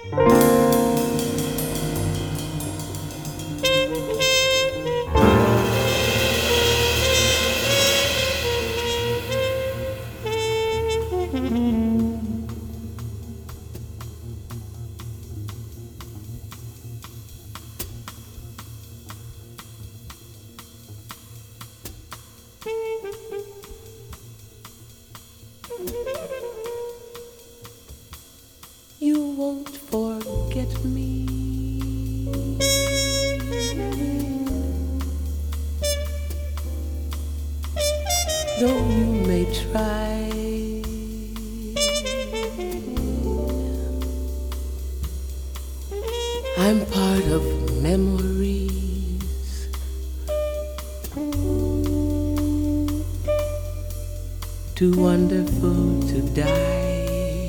You won't forget me, though you may try. I'm part of memories, too wonderful to die.